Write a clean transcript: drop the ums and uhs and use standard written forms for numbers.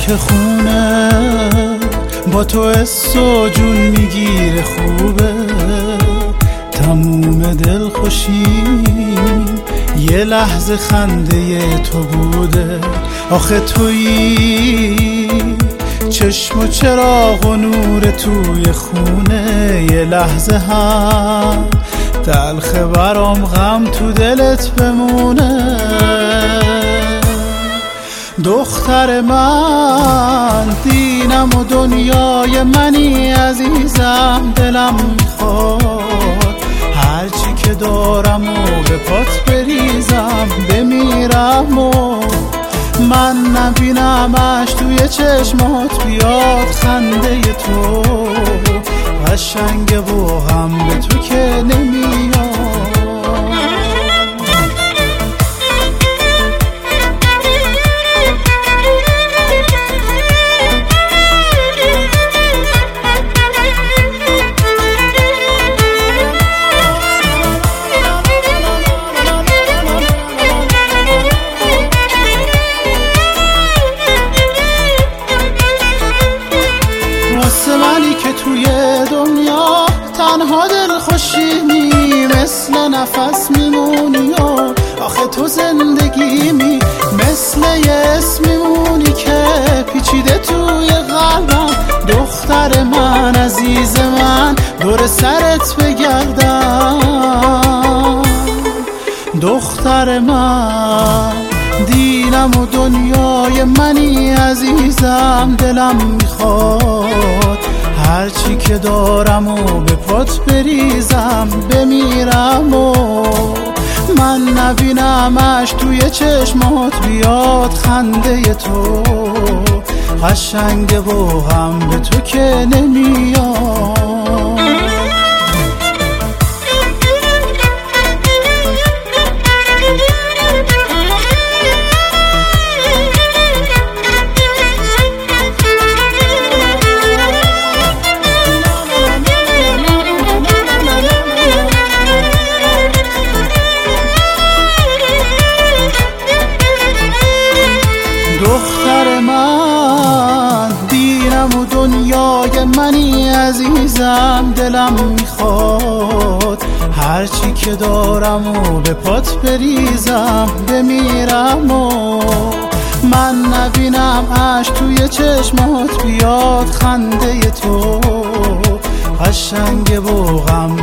که خونه با تو حس و جون میگیره خوبه، تموم دل خوشی یه لحظه خنده تو بوده. آخه تویی چشم و چراغ و نور توی خونه، یه لحظه هم تلخه برام غم تو دلت بمونه. دختر من دینم و دنیای منی عزیزم، دلم میخواد هرچی که دارم و به پات بریزم بمیرم و من نبینمش توی چشمات بیاد خنده تو، قشنگه و هم به تو که نمیاد. واسه منی که توی دنیا تنها دل خوشیمی، مثل نفس میمونی و آخه تو زندگیمی، مثل یه اسم میمونی که پیچیده توی قلبم. دختر من عزیز من دور سرت بگردم، دختر من دینم و دنیای منی عزیزم، دلم میخواد هرچی که دارم و به پات بریزم بمیرم و من نبینمش توی چشمات بیاد خنده تو، قشنگه و هم به تو که نمیاد. دختر من دینم و دنیای منی عزیزم، دلم میخواد هرچی که دارم و به پات بریزم بمیرم و من نبینم اش توی چشمات بیاد خنده تو، قشنگه و غم